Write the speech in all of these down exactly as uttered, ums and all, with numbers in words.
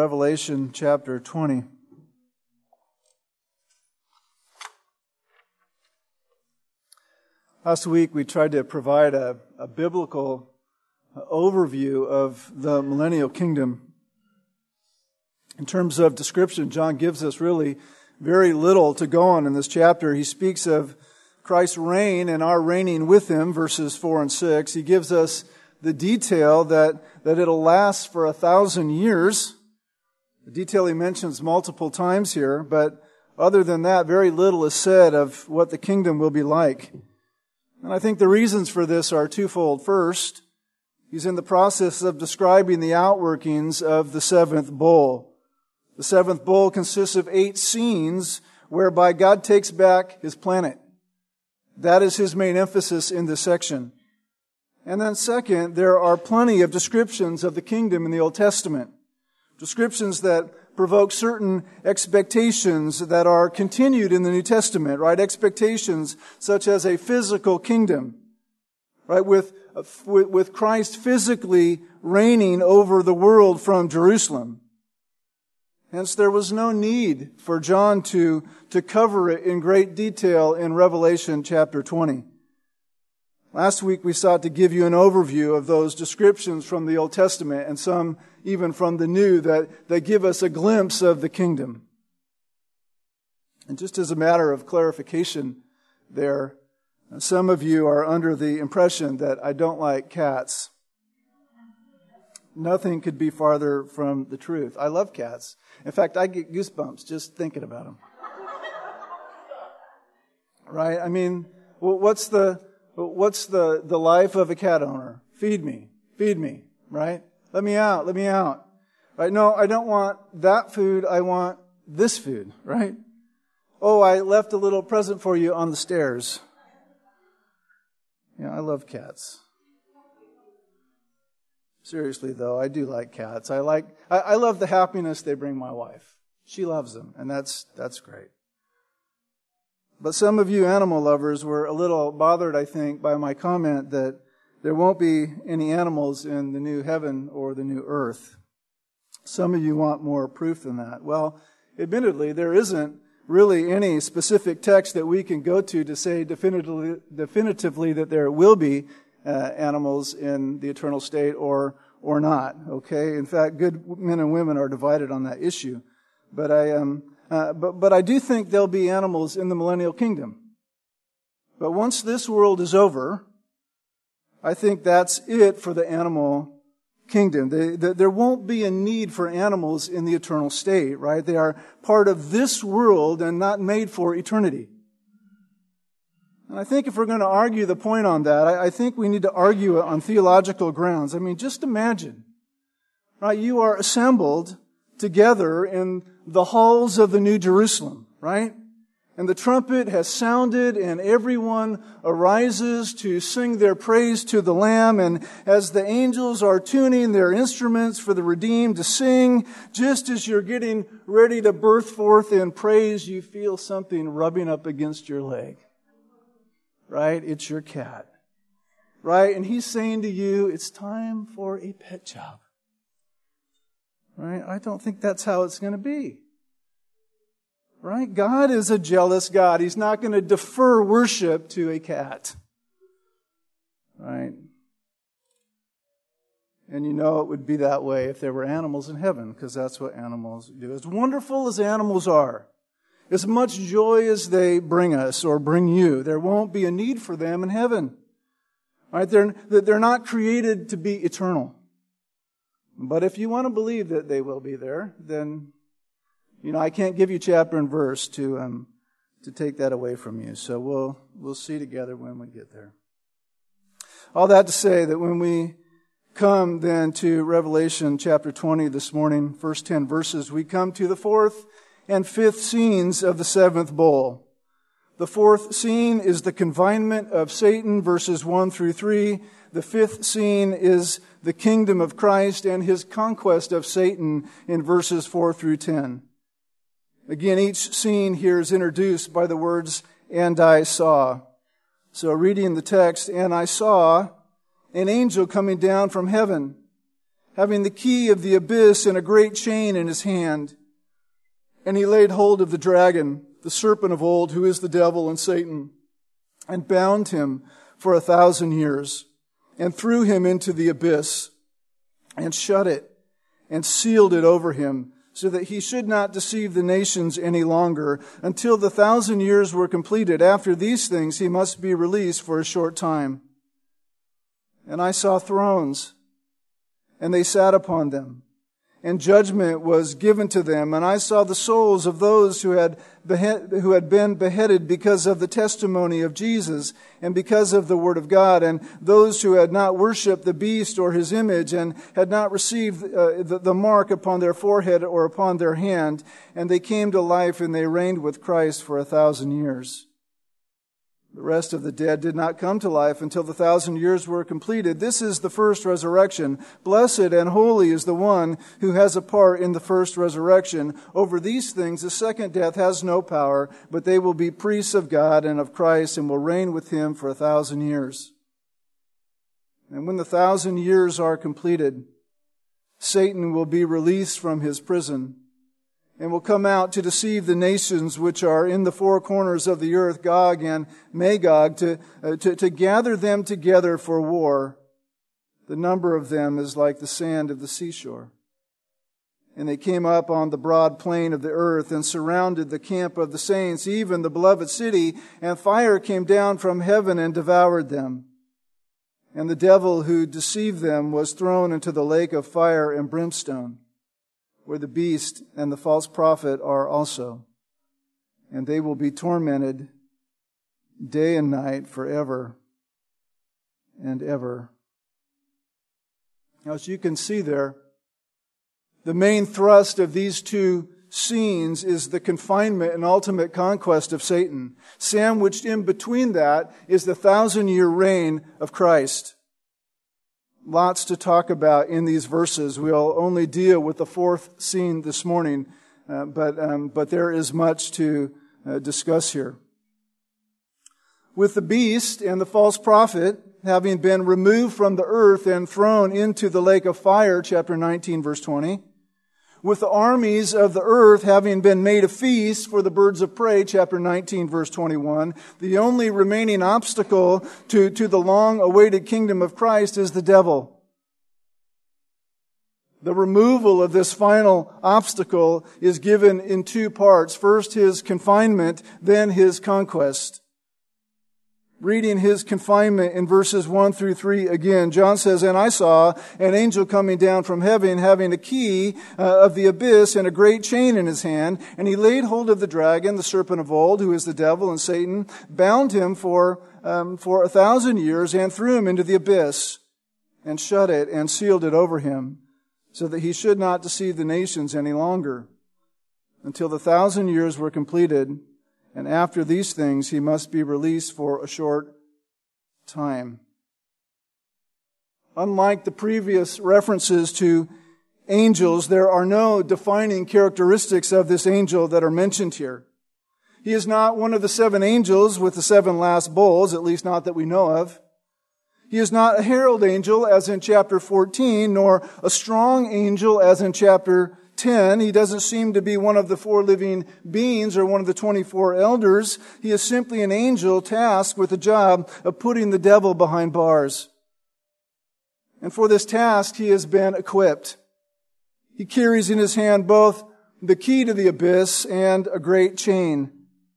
Revelation chapter twenty. Last week we tried to provide a, a biblical overview of the millennial kingdom. In terms of description, John gives us really very little to go on in this chapter. He speaks of Christ's reign and our reigning with Him, verses four and six. He gives us the detail that, that it'll last for a thousand years. The detail he mentions multiple times here, but other than that, very little is said of what the kingdom will be like. And I think the reasons for this are twofold. First, he's in the process of describing the outworkings of the seventh bowl. The seventh bowl consists of eight scenes whereby God takes back His planet. That is His main emphasis in this section. And then second, there are plenty of descriptions of the kingdom in the Old Testament. Descriptions that provoke certain expectations that are continued in the New Testament, right? Expectations such as a physical kingdom, right? With, with, with Christ physically reigning over the world from Jerusalem. Hence, there was no need for John to, to cover it in great detail in Revelation chapter twenty. Last week we sought to give you an overview of those descriptions from the Old Testament and some even from the New that, that give us a glimpse of the kingdom. And just as a matter of clarification there, some of you are under the impression that I don't like cats. Nothing could be farther from the truth. I love cats. In fact, I get goosebumps just thinking about them. Right? I mean, what's the... What's the, the life of a cat owner? Feed me. Feed me. Right? Let me out. Let me out. Right? No, I don't want that food. I want this food. Right? Oh, I left a little present for you on the stairs. Yeah, I love cats. Seriously, though, I do like cats. I like, I, I love the happiness they bring my wife. She loves them, and that's, that's great. But some of you animal lovers were a little bothered, I think, by my comment that there won't be any animals in the new heaven or the new earth. Some of you want more proof than that. Well, admittedly, there isn't really any specific text that we can go to to say definitively, definitively that there will be uh, animals in the eternal state or or not. Okay? In fact, good men and women are divided on that issue. But I am... Um, Uh, but, but I do think there'll be animals in the millennial kingdom. But once this world is over, I think that's it for the animal kingdom. They, the, there won't be a need for animals in the eternal state, right? They are part of this world and not made for eternity. And I think if we're going to argue the point on that, I, I think we need to argue it on theological grounds. I mean, just imagine, right? You are assembled together in the halls of the New Jerusalem, right? And the trumpet has sounded and everyone arises to sing their praise to the Lamb. And as the angels are tuning their instruments for the redeemed to sing, just as you're getting ready to burst forth in praise, you feel something rubbing up against your leg, right? It's your cat, right? And he's saying to you, it's time for a pet job. Right? I don't think that's how it's going to be. Right? God is a jealous God. He's not going to defer worship to a cat. Right? And you know it would be that way if there were animals in heaven, because that's what animals do. As wonderful as animals are, as much joy as they bring us or bring you, there won't be a need for them in heaven. Right? They're, they're not created to be eternal. But if you want to believe that they will be there, then, you know, I can't give you chapter and verse to um, to take that away from you. So we'll we'll see together when we get there. All that to say that when we come then to Revelation chapter twenty this morning, first ten verses, we come to the fourth and fifth scenes of the seventh bowl. The fourth scene is the confinement of Satan, verses one through three. The fifth scene is the kingdom of Christ and His conquest of Satan in verses four through ten. Again, each scene here is introduced by the words, "and I saw." So reading the text, "And I saw an angel coming down from heaven, having the key of the abyss and a great chain in his hand. And he laid hold of the dragon, the serpent of old, who is the devil and Satan, and bound him for a thousand years, and threw him into the abyss, and shut it, and sealed it over him, so that he should not deceive the nations any longer, until the thousand years were completed. After these things he must be released for a short time. And I saw thrones, and they sat upon them, and judgment was given to them. And I saw the souls of those who had behead, who had been beheaded because of the testimony of Jesus and because of the word of God, and those who had not worshipped the beast or his image and had not received uh, the, the mark upon their forehead or upon their hand. And they came to life, and they reigned with Christ for a thousand years. The rest of the dead did not come to life until the thousand years were completed. This is the first resurrection. Blessed and holy is the one who has a part in the first resurrection. Over these things the second death has no power, but they will be priests of God and of Christ, and will reign with him for a thousand years. And when the thousand years are completed, Satan will be released from his prison, and will come out to deceive the nations which are in the four corners of the earth, Gog and Magog, to, uh, to, to gather them together for war. The number of them is like the sand of the seashore. And they came up on the broad plain of the earth and surrounded the camp of the saints, even the beloved city, and fire came down from heaven and devoured them. And the devil who deceived them was thrown into the lake of fire and brimstone, where the beast and the false prophet are also. And they will be tormented day and night forever and ever. Now, as you can see there, the main thrust of these two scenes is the confinement and ultimate conquest of Satan. Sandwiched in between that is the thousand-year reign of Christ. Lots to talk about in these verses. We'll only deal with the fourth scene this morning, uh, but um, but there is much to uh, discuss here. With the beast and the false prophet having been removed from the earth and thrown into the lake of fire, chapter nineteen, verse twenty, with the armies of the earth having been made a feast for the birds of prey, chapter nineteen, verse twenty-one, the only remaining obstacle to, to the long-awaited kingdom of Christ is the devil. The removal of this final obstacle is given in two parts. First, his confinement, then his conquest. Reading his confinement in verses one through three again, John says, "And I saw an angel coming down from heaven, having a key uh, of the abyss and a great chain in his hand. And he laid hold of the dragon, the serpent of old, who is the devil and Satan, bound him for um, for a thousand years, and threw him into the abyss, and shut it and sealed it over him, so that he should not deceive the nations any longer, until the thousand years were completed. And after these things, he must be released for a short time." Unlike the previous references to angels, there are no defining characteristics of this angel that are mentioned here. He is not one of the seven angels with the seven last bowls, at least not that we know of. He is not a herald angel, as in chapter fourteen, nor a strong angel, as in chapter ten. He doesn't seem to be one of the four living beings or one of the twenty-four elders. He is simply an angel tasked with the job of putting the devil behind bars. And for this task, he has been equipped. He carries in his hand both the key to the abyss and a great chain.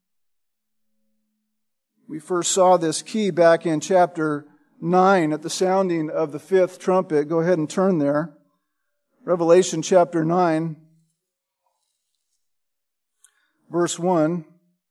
We first saw this key back in chapter nine at the sounding of the fifth trumpet. Go ahead and turn there. Revelation chapter nine, verse one.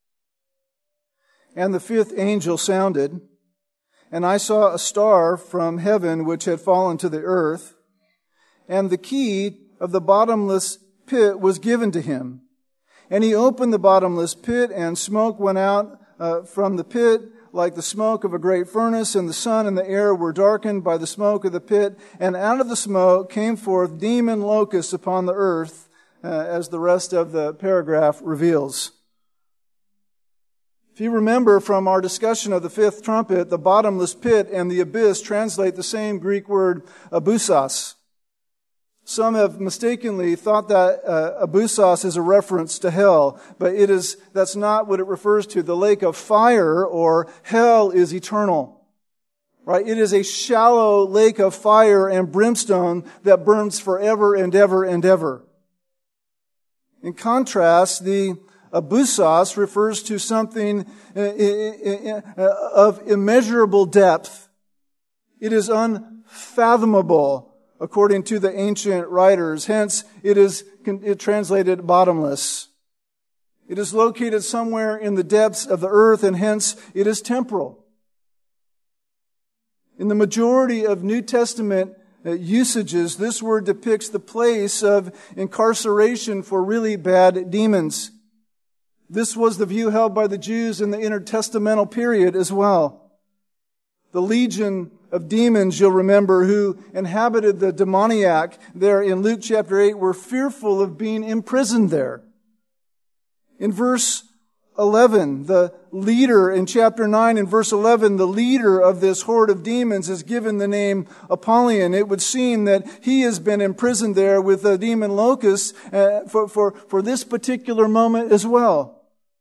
"And the fifth angel sounded, and I saw a star from heaven which had fallen to the earth, and the key of the bottomless pit was given to him. And he opened the bottomless pit, and smoke went out uh, from the pit, like the smoke of a great furnace, and the sun and the air were darkened by the smoke of the pit. And out of the smoke came forth demon locusts upon the earth," uh, as the rest of the paragraph reveals. If you remember from our discussion of the fifth trumpet, the bottomless pit and the abyss translate the same Greek word, abyssos. Some have mistakenly thought that uh, abusos is a reference to hell, but it is that's not what it refers to. The lake of fire or hell is eternal. Right? It is a shallow lake of fire and brimstone that burns forever and ever and ever. In contrast, the abusos refers to something of immeasurable depth. It is unfathomable, according to the ancient writers. Hence, it is it translated bottomless. It is located somewhere in the depths of the earth, and hence it is temporal. In the majority of New Testament usages, this word depicts the place of incarceration for really bad demons. This was the view held by the Jews in the intertestamental period as well. The legion of demons, you'll remember, who inhabited the demoniac there in Luke chapter eight were fearful of being imprisoned there. In verse eleven, the leader in chapter nine, in verse eleven, the leader of this horde of demons is given the name Apollyon. It would seem that he has been imprisoned there with the demon locusts uh, for, for, for this particular moment as well.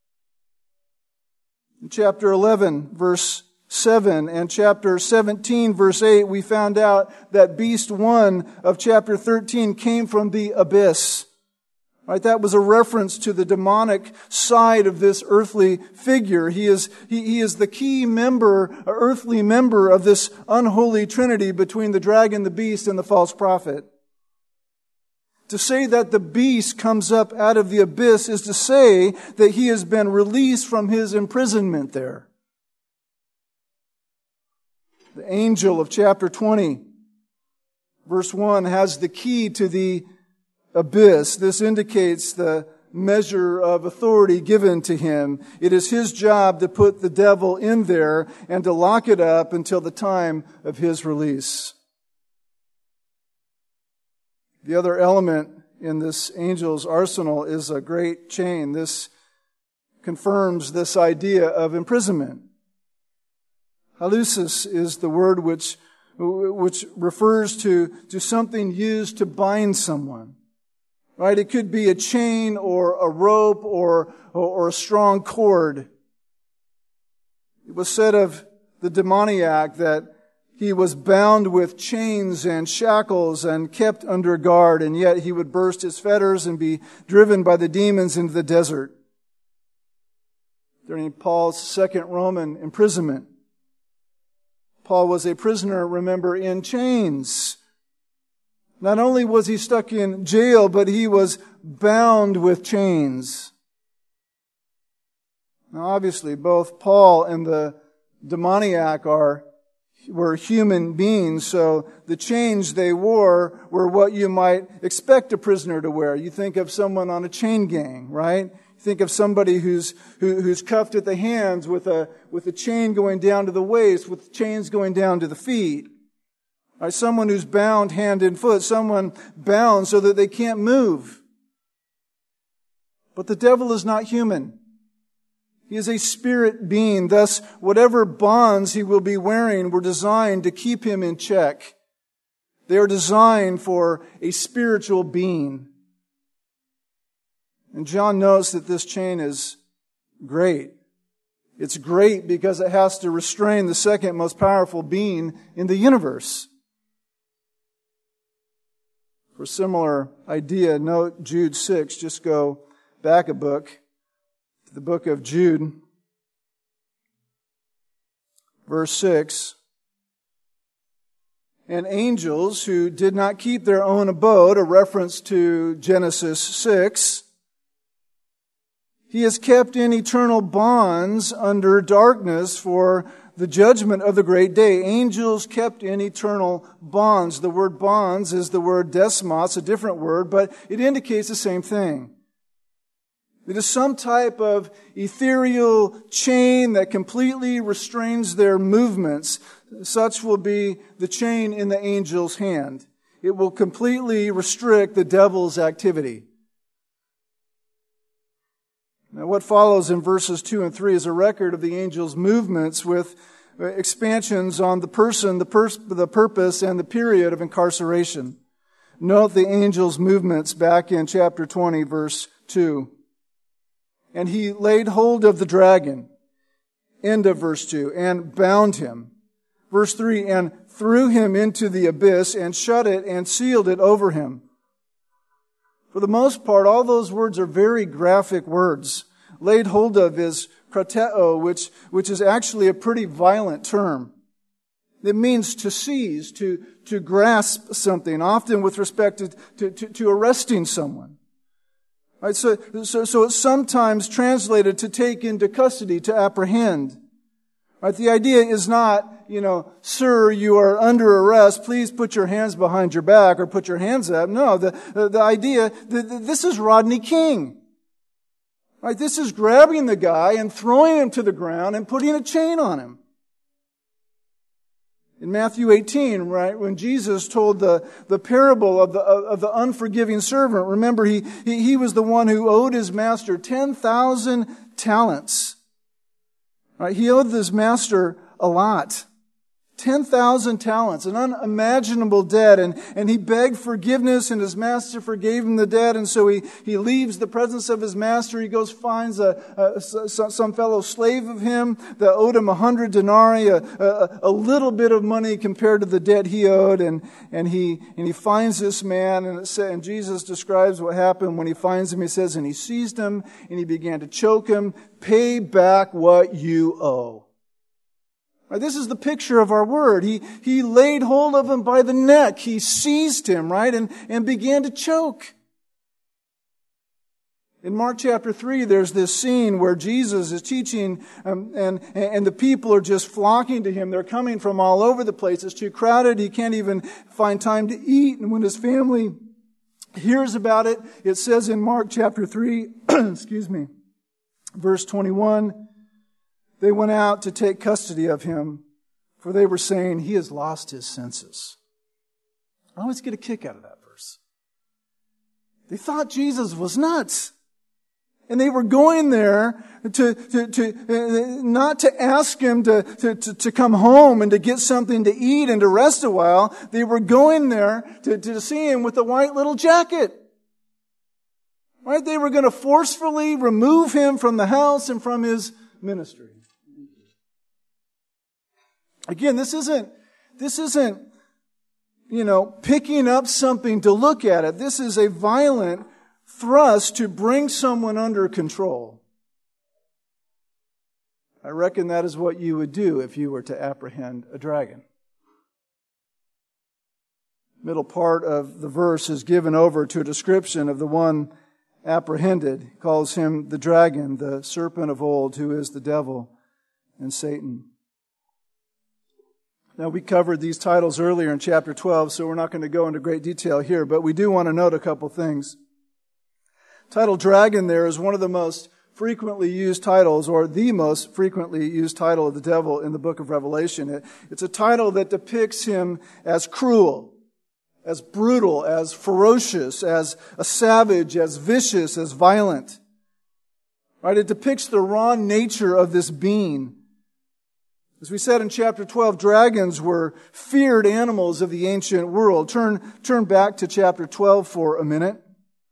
In chapter eleven, verse seven, and chapter seventeen, verse eight, we found out that beast one of chapter thirteen came from the abyss. Right, that was a reference to the demonic side of this earthly figure. He is, he, he is the key member, earthly member of this unholy trinity between the dragon, the beast, and the false prophet. To say that the beast comes up out of the abyss is to say that he has been released from his imprisonment there. The angel of chapter twenty, verse one, has the key to the abyss. This indicates the measure of authority given to him. It is his job to put the devil in there and to lock it up until the time of his release. The other element in this angel's arsenal is a great chain. This confirms this idea of imprisonment. Halusis is the word which, which refers to, to something used to bind someone. Right? It could be a chain or a rope or, or a strong cord. It was said of the demoniac that he was bound with chains and shackles and kept under guard, and yet he would burst his fetters and be driven by the demons into the desert. During Paul's second Roman imprisonment, Paul was a prisoner, remember, in chains. Not only was he stuck in jail, but he was bound with chains. Now, obviously, both Paul and the demoniac are were human beings, so the chains they wore were what you might expect a prisoner to wear. You think of someone on a chain gang, right? You think of somebody who's who, who's cuffed at the hands with a with a chain going down to the waist, with chains going down to the feet. Right, someone who's bound hand and foot, someone bound so that they can't move. But the devil is not human. He is a spirit being. Thus, whatever bonds he will be wearing were designed to keep him in check. They are designed for a spiritual being. And John notes that this chain is great. It's great because it has to restrain the second most powerful being in the universe. For a similar idea, note Jude six. Just go back a book to the book of Jude, verse six. And angels who did not keep their own abode, a reference to Genesis six, he is kept in eternal bonds under darkness for the judgment of the great day. Angels kept in eternal bonds. The word bonds is the word desmos, a different word, but it indicates the same thing. It is some type of ethereal chain that completely restrains their movements. Such will be the chain in the angel's hand. It will completely restrict the devil's activity. Now, what follows in verses two and three is a record of the angel's movements with expansions on the person, the, pers- the purpose, and the period of incarceration. Note the angel's movements back in chapter twenty, verse two. And he laid hold of the dragon, end of verse two, and bound him. Verse three, and threw him into the abyss and shut it and sealed it over him. For the most part, all those words are very graphic words. Laid hold of is krateo, which, which is actually a pretty violent term. It means to seize, to, to grasp something, often with respect to, to, to, to arresting someone. Right, so, so, so it's sometimes translated to take into custody, to apprehend. Right, the idea is not, you know, sir, you are under arrest. Please put your hands behind your back or put your hands up. No, the, the, the idea, the, the, this is Rodney King. Right, this is grabbing the guy and throwing him to the ground and putting a chain on him. In Matthew eighteen, right, when Jesus told the, the parable of the, of the unforgiving servant, remember he, he, he was the one who owed his master ten thousand talents. Right, he owed his master a lot. ten thousand talents, an unimaginable debt, and, and he begged forgiveness, and his master forgave him the debt, and so he, he leaves the presence of his master. He goes, finds a, a some fellow slave of him that owed him a hundred denarii, a, a, a little bit of money compared to the debt he owed, and, and he and he finds this man, and, it say, and Jesus describes what happened when he finds him. He says, and he seized him, and he began to choke him, pay back what you owe. Right, this is the picture of our word. He, he laid hold of him by the neck. He seized him, right, and, and began to choke. In Mark chapter three, there's this scene where Jesus is teaching, um, and, and the people are just flocking to him. They're coming from all over the place. It's too crowded. He can't even find time to eat. And when his family hears about it, it says in Mark chapter three, excuse me, verse twenty-one, they went out to take custody of him, for they were saying, he has lost his senses. I always get a kick out of that verse. They thought Jesus was nuts. And they were going there to, to, to uh, not to ask him to, to, to, to come home and to get something to eat and to rest a while. They were going there to, to see him with a white little jacket. Right? They were going to forcefully remove him from the house and from his ministry. Again, this isn't, this isn't, you know, picking up something to look at it. This is a violent thrust to bring someone under control. I reckon that is what you would do if you were to apprehend a dragon. Middle part of the verse is given over to a description of the one apprehended. He calls him the dragon, the serpent of old, who is the devil and Satan. Now, we covered these titles earlier in chapter twelve, so we're not going to go into great detail here, but we do want to note a couple things. Title dragon there is one of the most frequently used titles, or the most frequently used title of the devil in the book of Revelation. It, it's a title that depicts him as cruel, as brutal, as ferocious, as a savage, as vicious, as violent. Right? It depicts the raw nature of this being. As we said in chapter twelve, dragons were feared animals of the ancient world. Turn, turn back to chapter twelve for a minute.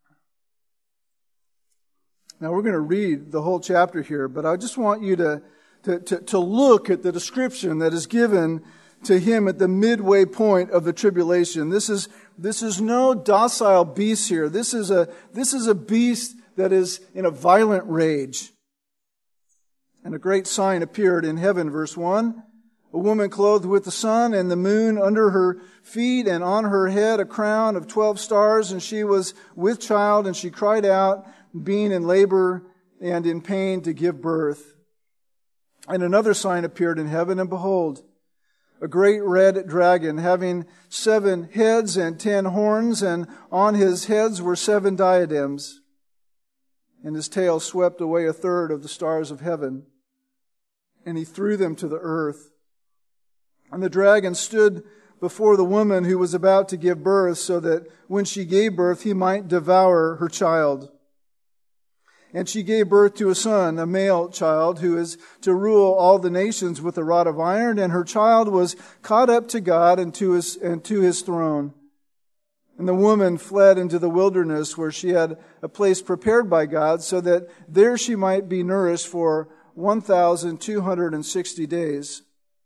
Now we're going to read the whole chapter here, but I just want you to, to, to, to look at the description that is given to him at the midway point of the tribulation. This is, this is no docile beast here. This is a, this is a beast that is in a violent rage. And a great sign appeared in heaven, verse one. A woman clothed with the sun and the moon under her feet, and on her head a crown of twelve stars, and she was with child, and she cried out, being in labor and in pain to give birth. And another sign appeared in heaven, and behold, a great red dragon, having seven heads and ten horns, and on his heads were seven diadems. And his tail swept away a third of the stars of heaven, and he threw them to the earth. And the dragon stood before the woman who was about to give birth, so that when she gave birth, he might devour her child. And she gave birth to a son, a male child, who is to rule all the nations with a rod of iron, and her child was caught up to God and to his, and to his throne. And the woman fled into the wilderness where she had a place prepared by God so that there she might be nourished for one thousand two hundred sixty days.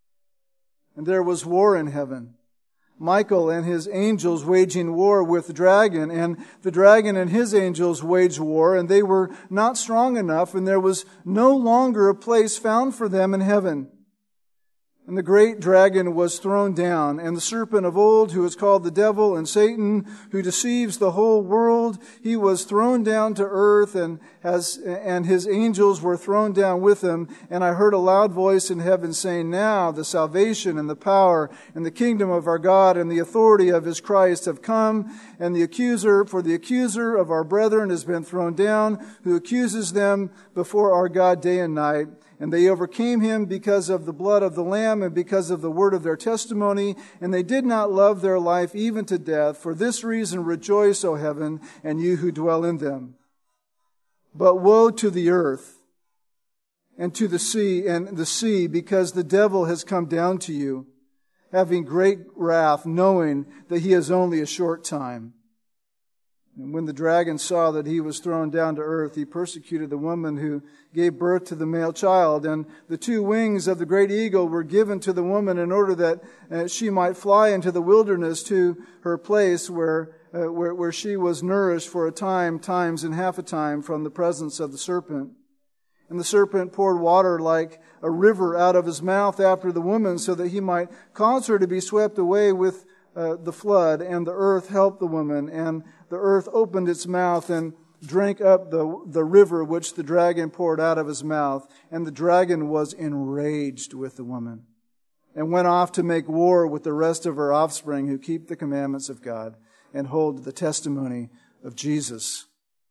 And there was war in heaven. Michael and his angels waging war with the dragon, and the dragon and his angels waged war, and they were not strong enough, and there was no longer a place found for them in heaven. And the great dragon was thrown down, and the serpent of old, who is called the devil and Satan, who deceives the whole world, he was thrown down to earth, and has, and his angels were thrown down with him. And I heard a loud voice in heaven saying, Now the salvation and the power and the kingdom of our God and the authority of his Christ have come, and the accuser, for the accuser of our brethren has been thrown down, who accuses them before our God day and night. And they overcame him because of the blood of the Lamb and because of the word of their testimony. And they did not love their life even to death. For this reason rejoice, O heaven, and you who dwell in them. But woe to the earth and to the sea and the sea, because the devil has come down to you, having great wrath, knowing that he has only a short time. And when the dragon saw that he was thrown down to earth, he persecuted the woman who gave birth to the male child. And the two wings of the great eagle were given to the woman in order that uh, she might fly into the wilderness to her place where, uh, where, where she was nourished for a time, times and half a time from the presence of the serpent. And the serpent poured water like a river out of his mouth after the woman so that he might cause her to be swept away with uh, the flood. And the earth helped the woman, and the earth opened its mouth and drank up the, the river which the dragon poured out of his mouth. And the dragon was enraged with the woman and went off to make war with the rest of her offspring who keep the commandments of God and hold the testimony of Jesus.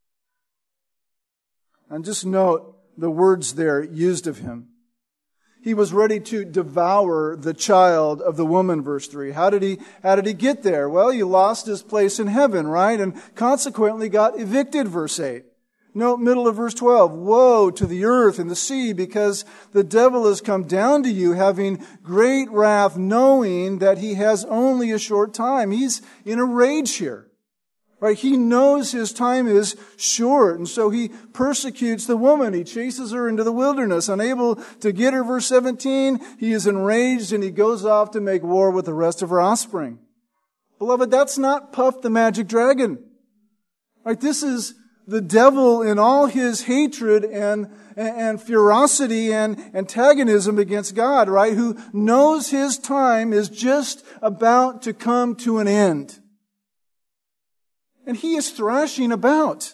And just note the words there used of him. He was ready to devour the child of the woman, verse three. How did he, how did he get there? Well, he lost his place in heaven, right? And consequently got evicted, verse eight. Note middle of verse twelve. Woe to the earth and the sea, because the devil has come down to you, having great wrath, knowing that he has only a short time. He's in a rage here. Right? He knows his time is short, and so he persecutes the woman. He chases her into the wilderness. Unable to get her, verse seventeen, he is enraged and he goes off to make war with the rest of her offspring. Beloved, that's not Puff the Magic Dragon. Right? This is the devil in all his hatred and, and, and ferocity and antagonism against God, right? Who knows his time is just about to come to an end. And he is thrashing about.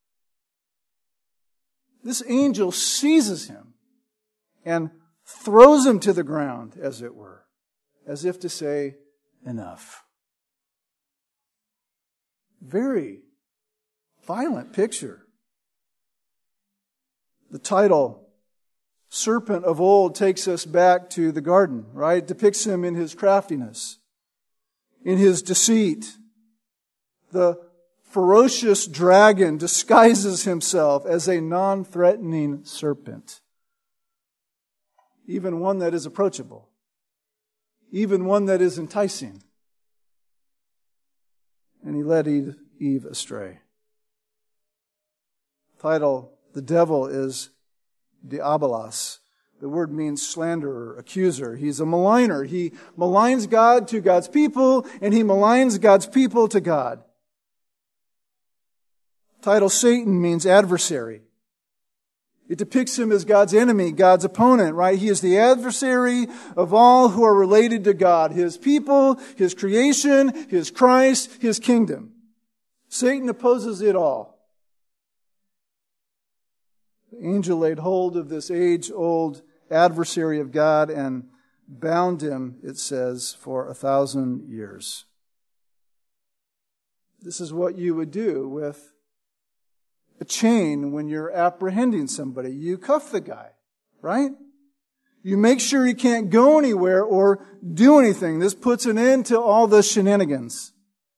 This angel seizes him and throws him to the ground, as it were, as if to say, enough. Very violent picture. The title, Serpent of Old, takes us back to the garden, right? It depicts him in his craftiness, in his deceit. The ferocious dragon disguises himself as a non-threatening serpent. Even one that is approachable. Even one that is enticing. And he led Eve, Eve astray. Title, the devil is Diabolos. The word means slanderer, accuser. He's a maligner. He maligns God to God's people, and he maligns God's people to God. Title Satan means adversary. It depicts him as God's enemy, God's opponent, right? He is the adversary of all who are related to God. His people, His creation, His Christ, His kingdom. Satan opposes it all. The angel laid hold of this age-old adversary of God and bound him, it says, for a thousand years. This is what you would do with a chain when you're apprehending somebody. You cuff the guy, right? You make sure he can't go anywhere or do anything. This puts an end to all the shenanigans.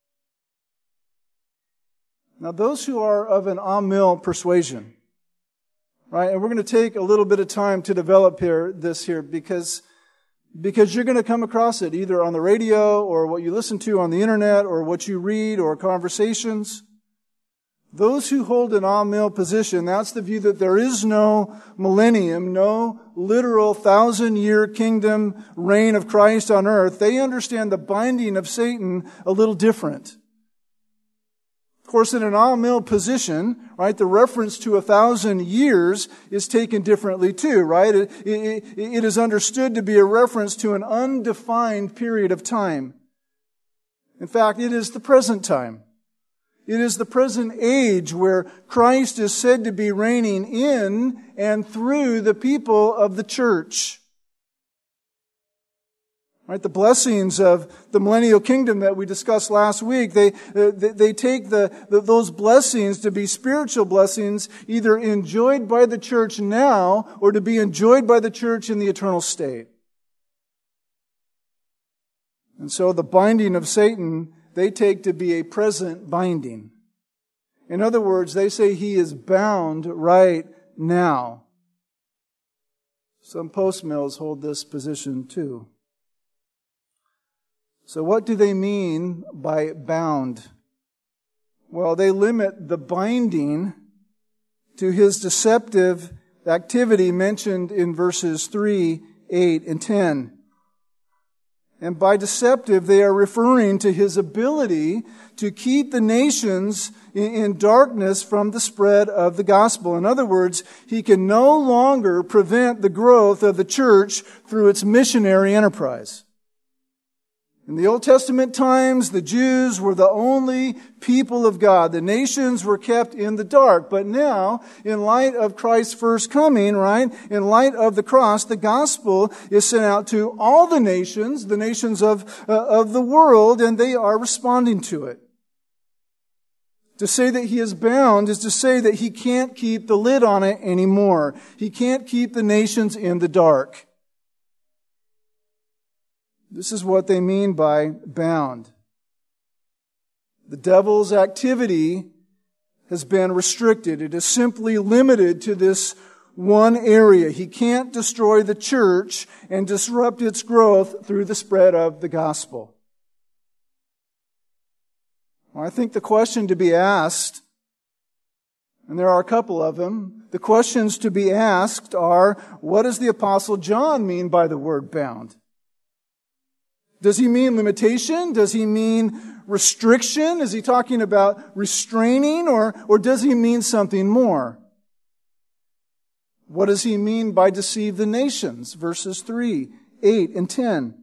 Now, those who are of an Amil persuasion, right? And we're going to take a little bit of time to develop here this here because because you're going to come across it either on the radio or what you listen to on the internet or what you read or conversations. Those who hold an all-male position, that's the view that there is no millennium, no literal thousand-year kingdom reign of Christ on earth. They understand the binding of Satan a little different. Of course, in an all-male position, right, the reference to a thousand years is taken differently too, right? It, it, it is understood to be a reference to an undefined period of time. In fact, it is the present time. It is the present age where Christ is said to be reigning in and through the people of the church. Right, the blessings of the millennial kingdom that we discussed last week, they they, they take the, the those blessings to be spiritual blessings, either enjoyed by the church now or to be enjoyed by the church in the eternal state. And so the binding of Satan, they take to be a present binding. In other words, they say he is bound right now. Some post-mills hold this position too. So what do they mean by bound? Well, they limit the binding to his deceptive activity mentioned in verses three, eight, and ten. And by deceptive, they are referring to his ability to keep the nations in darkness from the spread of the gospel. In other words, he can no longer prevent the growth of the church through its missionary enterprise. In the Old Testament times, the Jews were the only people of God. The nations were kept in the dark. But now, in light of Christ's first coming, right, in light of the cross, the gospel is sent out to all the nations, the nations of, uh, of the world, and they are responding to it. To say that he is bound is to say that he can't keep the lid on it anymore. He can't keep the nations in the dark. This is what they mean by bound. The devil's activity has been restricted. It is simply limited to this one area. He can't destroy the church and disrupt its growth through the spread of the gospel. Well, I think the question to be asked, and there are a couple of them, the questions to be asked are, what does the Apostle John mean by the word bound? Does he mean limitation? Does he mean restriction? Is he talking about restraining? Or, or does he mean something more? What does he mean by deceive the nations? Verses three, eight, and ten.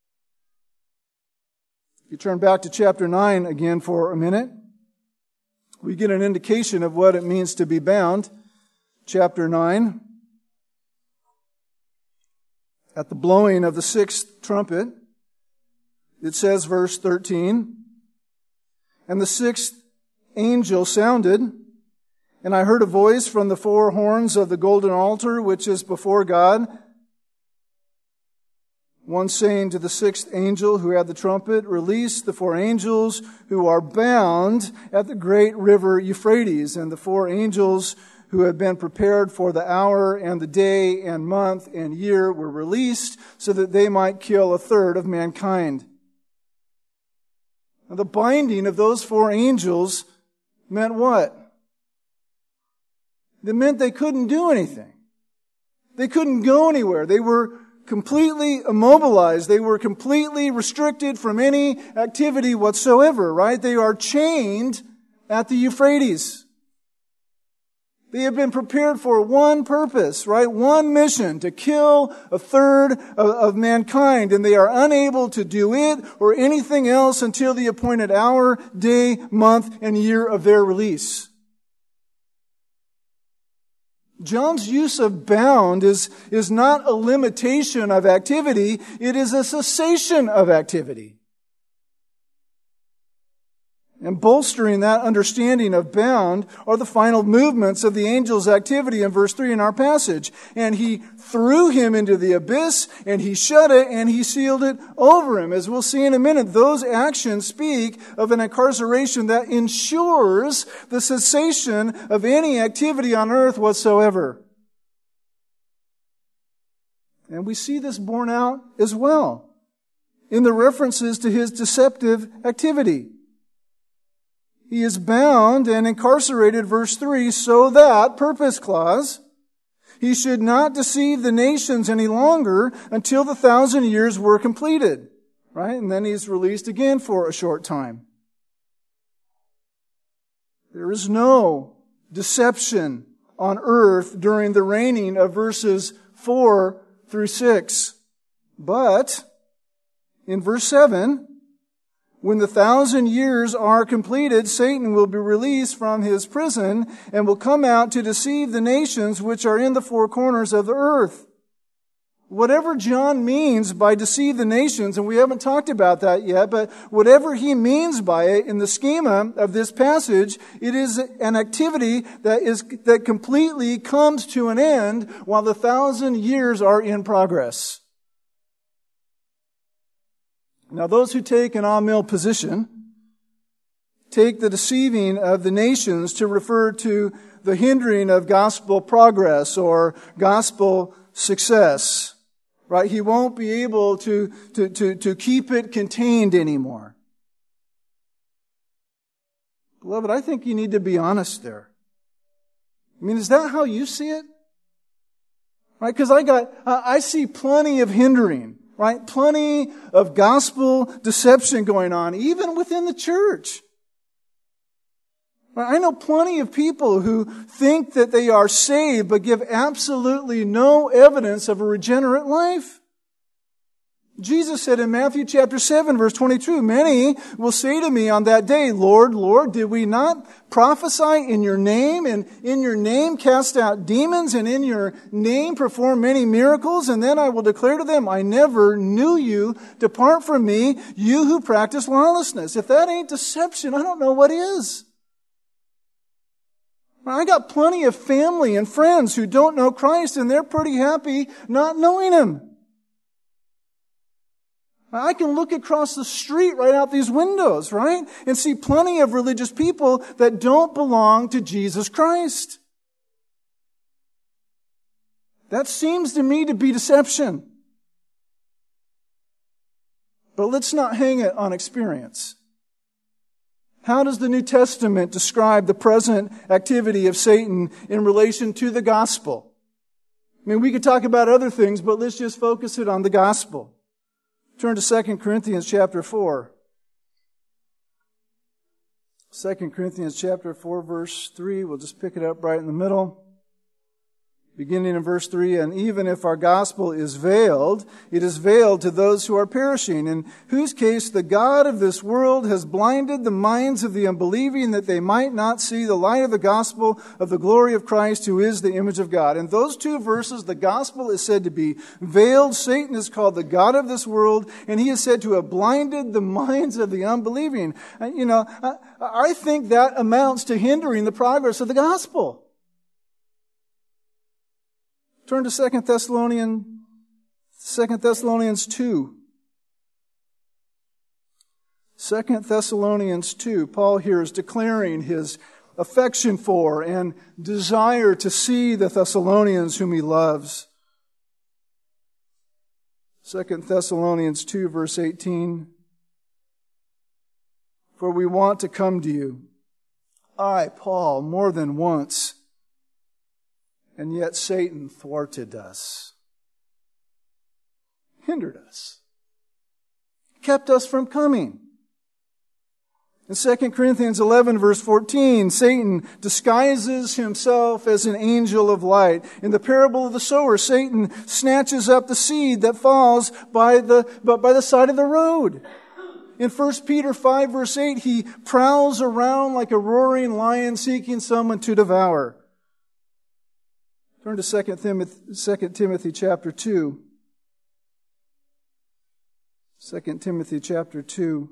If you turn back to chapter nine again for a minute, we get an indication of what it means to be bound. Chapter nine. At the blowing of the sixth trumpet, it says, verse thirteen, and the sixth angel sounded, and I heard a voice from the four horns of the golden altar, which is before God, one saying to the sixth angel who had the trumpet, release the four angels who are bound at the great river Euphrates. And the four angels who had been prepared for the hour and the day and month and year were released so that they might kill a third of mankind. Now, the binding of those four angels meant what? It meant they couldn't do anything. They couldn't go anywhere. They were completely immobilized. They were completely restricted from any activity whatsoever, right? They are chained at the Euphrates. They have been prepared for one purpose, right? One mission, to kill a third of, of mankind. And they are unable to do it or anything else until the appointed hour, day, month, and year of their release. John's use of bound is, is not a limitation of activity. It is a cessation of activity. And bolstering that understanding of bound are the final movements of the angel's activity in verse three in our passage. And he threw him into the abyss, and he shut it, and he sealed it over him. As we'll see in a minute, those actions speak of an incarceration that ensures the cessation of any activity on earth whatsoever. And we see this borne out as well in the references to his deceptive activity. He is bound and incarcerated, verse three, so that, purpose clause, he should not deceive the nations any longer until the thousand years were completed. Right? And then he's released again for a short time. There is no deception on earth during the reigning of verses four through six. But in verse seven, when the thousand years are completed, Satan will be released from his prison and will come out to deceive the nations which are in the four corners of the earth. Whatever John means by deceive the nations, and we haven't talked about that yet, but whatever he means by it in the schema of this passage, it is an activity that is that completely comes to an end while the thousand years are in progress. Now, those who take an all-mill position take the deceiving of the nations to refer to the hindering of gospel progress or gospel success. Right? He won't be able to, to, to, to keep it contained anymore. Beloved, I think you need to be honest there. I mean, is that how you see it? Right? Because I got, I see plenty of hindering. Right? Plenty of gospel deception going on, even within the church. I know plenty of people who think that they are saved but give absolutely no evidence of a regenerate life. Jesus said in Matthew chapter seven, verse twenty-two, many will say to me on that day, Lord, Lord, did we not prophesy in your name, and in your name cast out demons, and in your name perform many miracles? And then I will declare to them, I never knew you. Depart from me, you who practice lawlessness. If that ain't deception, I don't know what is. I got plenty of family and friends who don't know Christ, and they're pretty happy not knowing Him. I can look across the street right out these windows, right? And see plenty of religious people that don't belong to Jesus Christ. That seems to me to be deception. But let's not hang it on experience. How does the New Testament describe the present activity of Satan in relation to the gospel? I mean, we could talk about other things, but let's just focus it on the gospel. Turn to Second Corinthians chapter four. Second Corinthians chapter four, verse three. We'll just pick it up right in the middle. Beginning in verse three, and even if our gospel is veiled, it is veiled to those who are perishing, in whose case the God of this world has blinded the minds of the unbelieving, that they might not see the light of the gospel of the glory of Christ, who is the image of God. In those two verses, the gospel is said to be veiled. Satan is called the God of this world, and he is said to have blinded the minds of the unbelieving. You know, I, I think that amounts to hindering the progress of the gospel. Turn to Second Thessalonians, Second Thessalonians two. Second Thessalonians two. Paul here is declaring his affection for and desire to see the Thessalonians whom he loves. Second Thessalonians two, verse eighteen. For we want to come to you, I, Paul, more than once, and yet Satan thwarted us, hindered us, kept us from coming. In Second Corinthians eleven, verse fourteen, Satan disguises himself as an angel of light. In the parable of the sower, Satan snatches up the seed that falls by the, by the side of the road. In First Peter five, verse eight, he prowls around like a roaring lion seeking someone to devour. Turn to Second Timothy, Second Timothy chapter two. Second Timothy chapter two.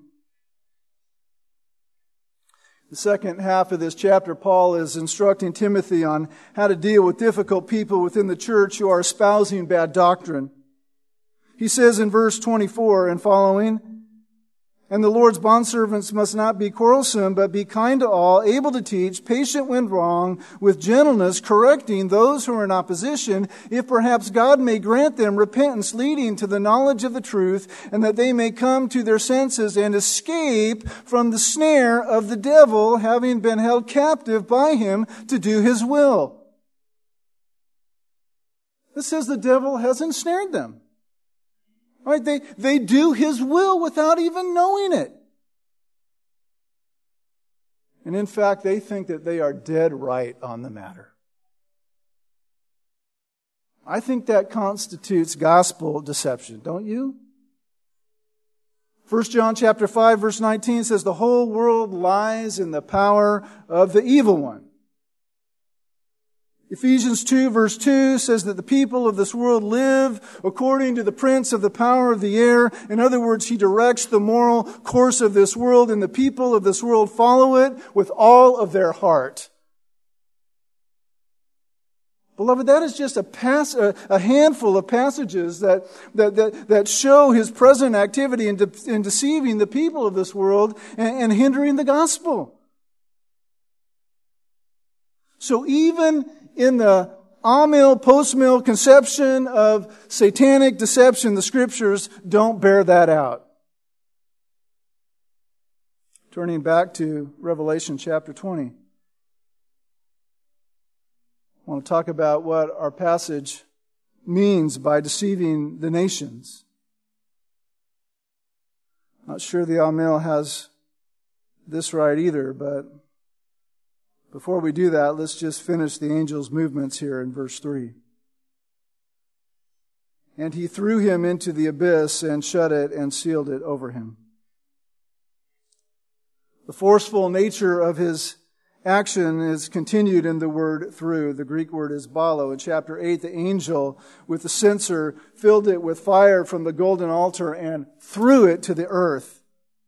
The second half of this chapter, Paul is instructing Timothy on how to deal with difficult people within the church who are espousing bad doctrine. He says in verse twenty-four and following, And the Lord's bondservants must not be quarrelsome, but be kind to all, able to teach, patient when wrong, with gentleness, correcting those who are in opposition, if perhaps God may grant them repentance leading to the knowledge of the truth, and that they may come to their senses and escape from the snare of the devil, having been held captive by him to do his will. This says the devil has ensnared them. Right? They, they do his will without even knowing it. And in fact, they think that they are dead right on the matter. I think that constitutes gospel deception, don't you? First John chapter five, verse nineteen says, the whole world lies in the power of the evil one. Ephesians two verse two says that the people of this world live according to the prince of the power of the air. In other words, he directs the moral course of this world, and the people of this world follow it with all of their heart. Beloved, that is just a, pass, a, a handful of passages that, that, that, that show his present activity in, de, in deceiving the people of this world and, and hindering the gospel. So even in the amill, post-mill conception of satanic deception, the Scriptures don't bear that out. Turning back to Revelation chapter twenty. I want to talk about what our passage means by deceiving the nations. Not sure the amill has this right either, but before we do that, let's just finish the angel's movements here in verse three. And he threw him into the abyss and shut it and sealed it over him. The forceful nature of his action is continued in the word through. The Greek word is balo. In chapter eight, the angel with the censer filled it with fire from the golden altar and threw it to the earth.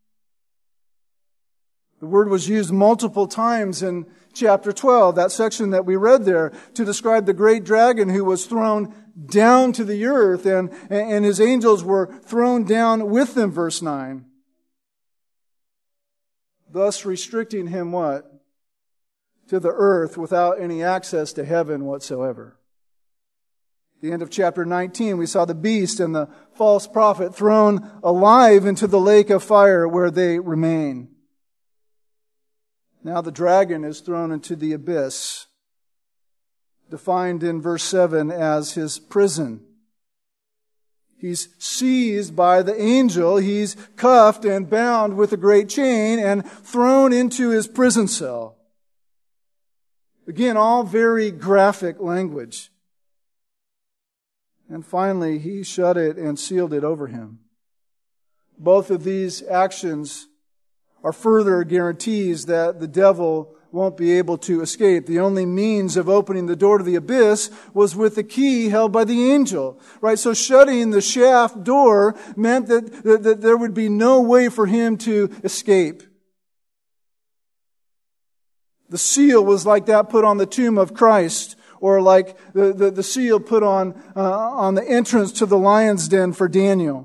The word was used multiple times in chapter twelve, that section that we read there, to describe the great dragon who was thrown down to the earth, and, and his angels were thrown down with them, verse nine. Thus restricting him what? To the earth without any access to heaven whatsoever. At the end of chapter nineteen, we saw the beast and the false prophet thrown alive into the lake of fire where they remain. Now the dragon is thrown into the abyss, defined in verse seven as his prison. He's seized by the angel. He's cuffed and bound with a great chain and thrown into his prison cell. Again, all very graphic language. And finally, he shut it and sealed it over him. Both of these actions are further guarantees that the devil won't be able to escape. The only means of opening the door to the abyss was with the key held by the angel. Right? So shutting the shaft door meant that, that, that there would be no way for him to escape. The seal was like that put on the tomb of Christ, or like the, the, the seal put on, uh, on the entrance to the lion's den for Daniel.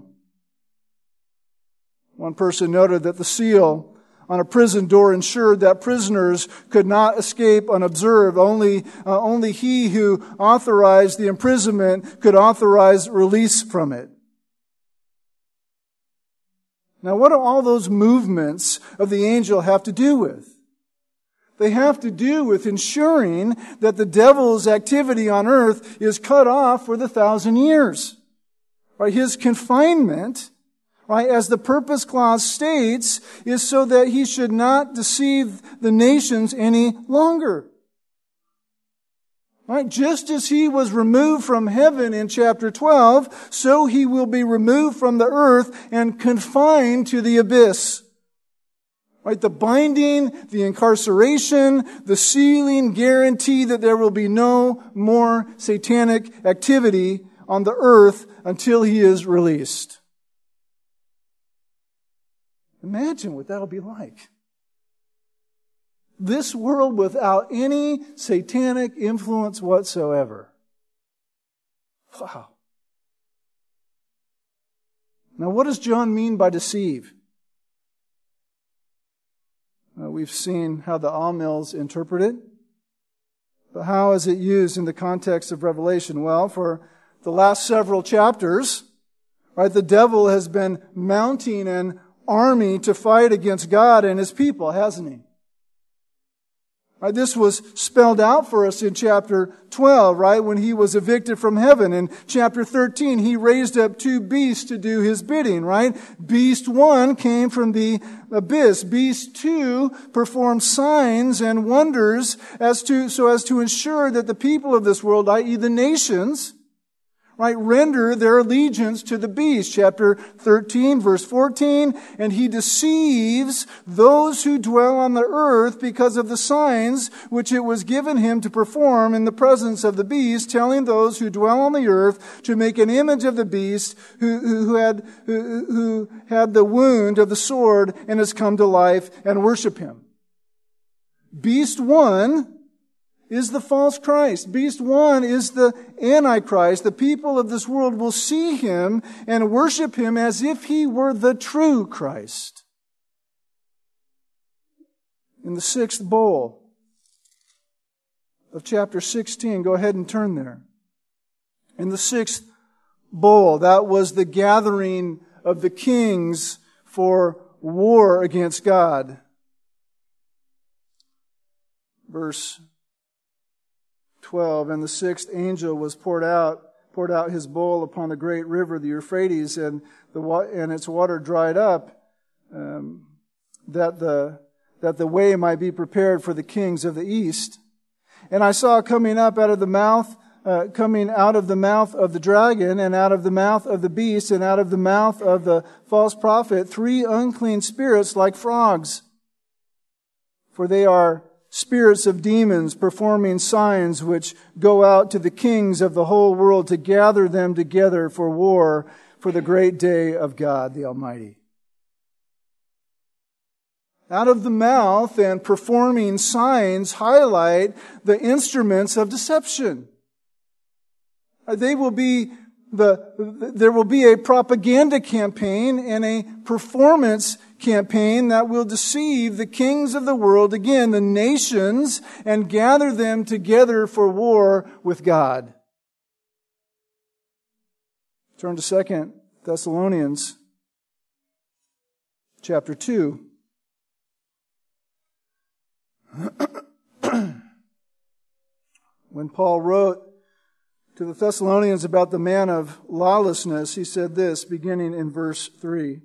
One person noted that the seal on a prison door ensured that prisoners could not escape unobserved. Only, uh, only he who authorized the imprisonment could authorize release from it. Now, what do all those movements of the angel have to do with? They have to do with ensuring that the devil's activity on earth is cut off for the thousand years. Right? His confinement, right, as the purpose clause states, is so that he should not deceive the nations any longer. Right? Just as he was removed from heaven in chapter twelve, so he will be removed from the earth and confined to the abyss. Right? The binding, the incarceration, the sealing guarantee that there will be no more satanic activity on the earth until he is released. Imagine what that'll be like. This world without any satanic influence whatsoever. Wow. Now, what does John mean by deceive? Uh, we've seen how the Amills interpret it. But how is it used in the context of Revelation? Well, for the last several chapters, right, the devil has been mounting an army to fight against God and His people, hasn't he? Right, this was spelled out for us in chapter twelve, right, when he was evicted from heaven. In chapter thirteen, he raised up two beasts to do his bidding, right? Beast one came from the abyss. Beast two performed signs and wonders as to, so as to ensure that the people of this world, that is the nations, right, render their allegiance to the beast. Chapter thirteen, verse fourteen, and he deceives those who dwell on the earth because of the signs which it was given him to perform in the presence of the beast, telling those who dwell on the earth to make an image of the beast who, who, who had, who, who had the wound of the sword and has come to life, and worship him. Beast one is the false Christ. Beast one is the Antichrist. The people of this world will see him and worship him as if he were the true Christ. In the sixth bowl of chapter sixteen, go ahead and turn there. In the sixth bowl, that was the gathering of the kings for war against God. Verse twelve, and the sixth angel was poured out, poured out his bowl upon the great river, the Euphrates, and the and its water dried up, um, that the that the way might be prepared for the kings of the east. And I saw coming up out of the mouth, uh, coming out of the mouth of the dragon, and out of the mouth of the beast, and out of the mouth of the false prophet, three unclean spirits like frogs, for they are spirits of demons performing signs which go out to the kings of the whole world to gather them together for war for the great day of God the Almighty. Out of the mouth and performing signs highlight the instruments of deception. They will be the, there will be a propaganda campaign and a performance campaign that will deceive the kings of the world, again, the nations, and gather them together for war with God. Turn to Second Thessalonians chapter two. When Paul wrote to the Thessalonians about the man of lawlessness, he said this, beginning in verse three.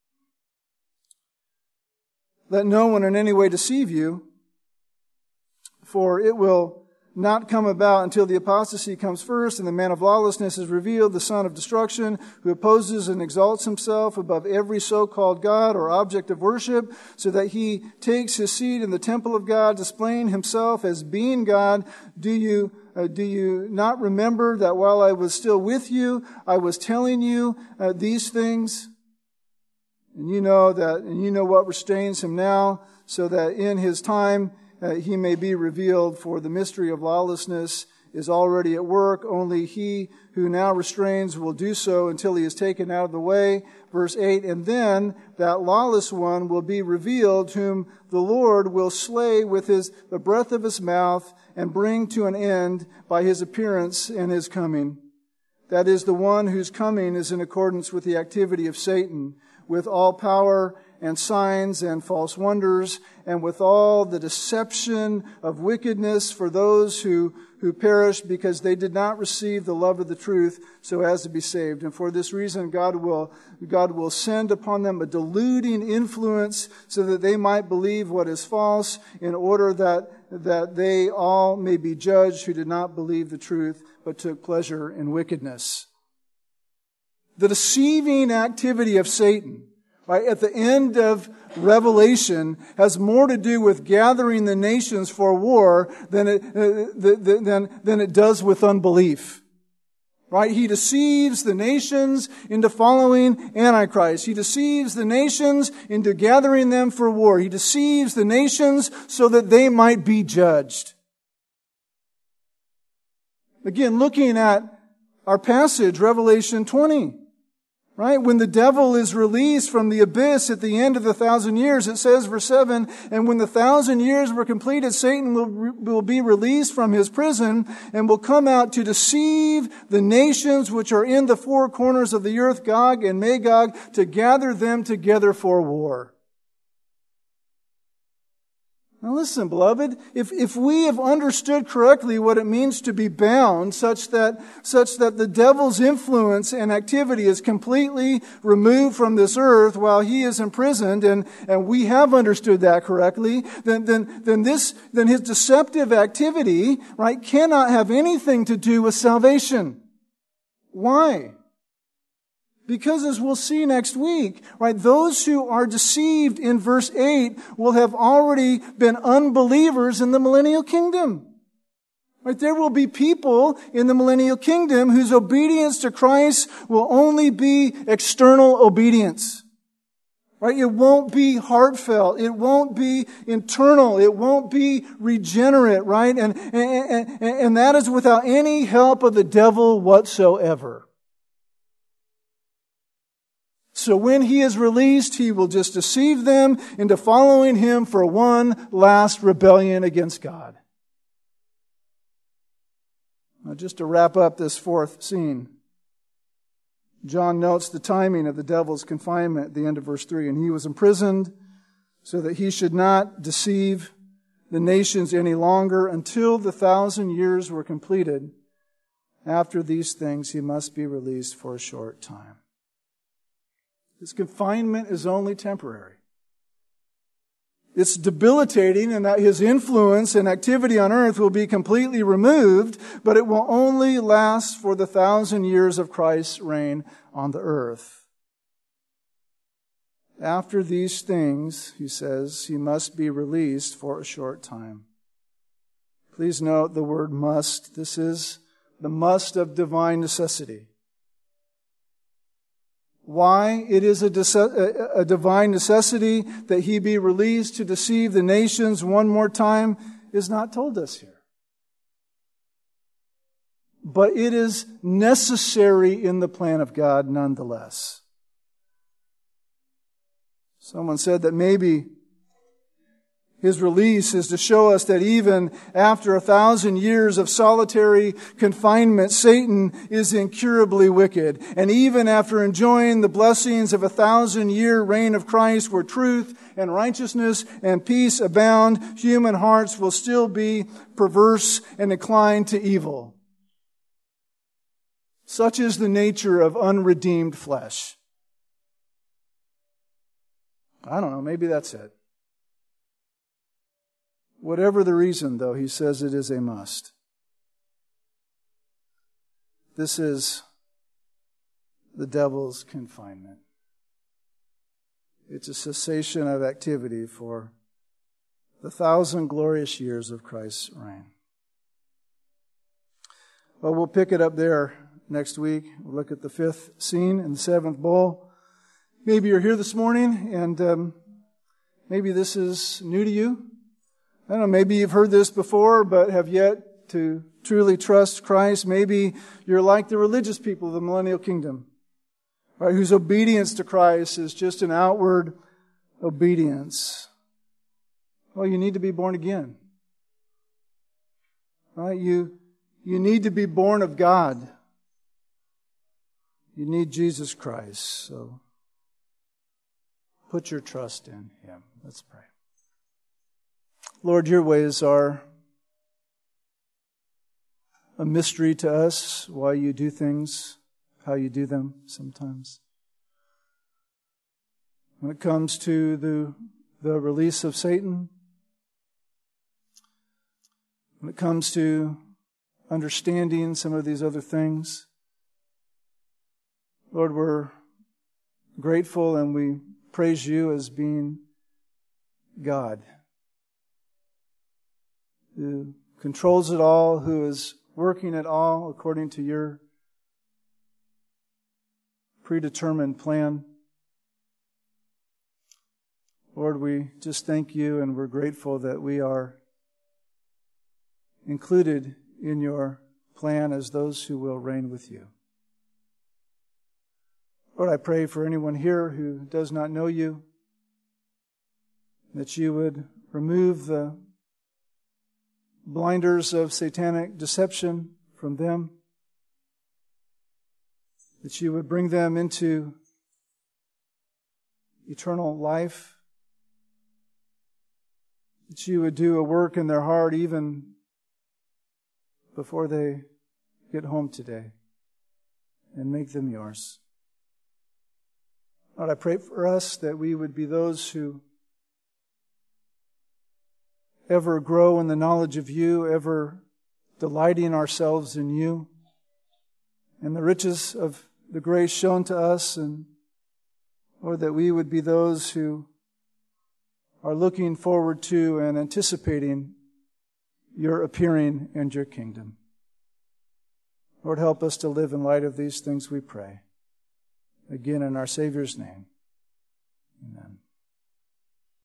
Let no one in any way deceive you, for it will not come about until the apostasy comes first and the man of lawlessness is revealed, the son of destruction, who opposes and exalts himself above every so-called God or object of worship, so that he takes his seat in the temple of God, displaying himself as being God. Do you Uh, do you not remember that while I was still with you, I was telling you uh, these things? And you know that, and you know what restrains him now, so that in his time uh, he may be revealed. For the mystery of lawlessness is already at work. Only he who now restrains will do so until he is taken out of the way. Verse eight, and then that lawless one will be revealed, whom the Lord will slay with his the breath of his mouth, and bring to an end by his appearance and his coming. That is, the one whose coming is in accordance with the activity of Satan, with all power and signs and false wonders, and with all the deception of wickedness for those who, who perish, because they did not receive the love of the truth so as to be saved. And for this reason, God will, God will send upon them a deluding influence so that they might believe what is false, in order that, that they all may be judged who did not believe the truth, but took pleasure in wickedness. The deceiving activity of Satan, right, at the end of Revelation, has more to do with gathering the nations for war than it, uh, than, than it does with unbelief. Right? He deceives the nations into following Antichrist. He deceives the nations into gathering them for war. He deceives the nations so that they might be judged. Again, looking at our passage, Revelation twenty. Right? When the devil is released from the abyss at the end of the thousand years, it says, verse seven, and when the thousand years were completed, Satan will, will be released from his prison and will come out to deceive the nations which are in the four corners of the earth, Gog and Magog, to gather them together for war. Now listen, beloved, if, if we have understood correctly what it means to be bound, such that, such that the devil's influence and activity is completely removed from this earth while he is imprisoned, and, and we have understood that correctly, then, then, then this, then his deceptive activity, right, cannot have anything to do with salvation. Why? Because as we'll see next week, right, those who are deceived in verse eight will have already been unbelievers in the millennial kingdom. Right, there will be people in the millennial kingdom whose obedience to Christ will only be external obedience. Right, it won't be heartfelt. It won't be internal. It won't be regenerate, right? And, and, and, and that is without any help of the devil whatsoever. So when he is released, he will just deceive them into following him for one last rebellion against God. Now, just to wrap up this fourth scene, John notes the timing of the devil's confinement at the end of verse three. And he was imprisoned so that he should not deceive the nations any longer until the thousand years were completed. After these things, he must be released for a short time. His confinement is only temporary. It's debilitating in that his influence and activity on earth will be completely removed, but it will only last for the thousand years of Christ's reign on the earth. After these things, he says, he must be released for a short time. Please note the word must. This is the must of divine necessity. Why it is a, a divine necessity that he be released to deceive the nations one more time is not told us here. But it is necessary in the plan of God nonetheless. Someone said that maybe his release is to show us that even after a thousand years of solitary confinement, Satan is incurably wicked. And even after enjoying the blessings of a thousand-year reign of Christ where truth and righteousness and peace abound, human hearts will still be perverse and inclined to evil. Such is the nature of unredeemed flesh. I don't know, maybe that's it. Whatever the reason, though, he says it is a must. This is the devil's confinement. It's a cessation of activity for the thousand glorious years of Christ's reign. Well, we'll pick it up there next week. We'll look at the fifth scene in the seventh bowl. Maybe you're here this morning and um, maybe this is new to you. I don't know, maybe you've heard this before, but have yet to truly trust Christ. Maybe you're like the religious people of the millennial kingdom, right, whose obedience to Christ is just an outward obedience. Well, you need to be born again. Right? You, you need to be born of God. You need Jesus Christ. So put your trust in Him. Let's pray. Lord, your ways are a mystery to us, why you do things, how you do them sometimes. When it comes to the, the release of Satan, when it comes to understanding some of these other things, Lord, we're grateful and we praise you as being God, who controls it all, who is working it all according to your predetermined plan. Lord, we just thank you and we're grateful that we are included in your plan as those who will reign with you. Lord, I pray for anyone here who does not know you, that you would remove the blinders of satanic deception from them, that you would bring them into eternal life, that you would do a work in their heart even before they get home today and make them yours. Lord, I pray for us that we would be those who ever grow in the knowledge of you, ever delighting ourselves in you and the riches of the grace shown to us, and Lord, that we would be those who are looking forward to and anticipating your appearing and your kingdom. Lord, help us to live in light of these things, we pray. Again, in our Savior's name, amen.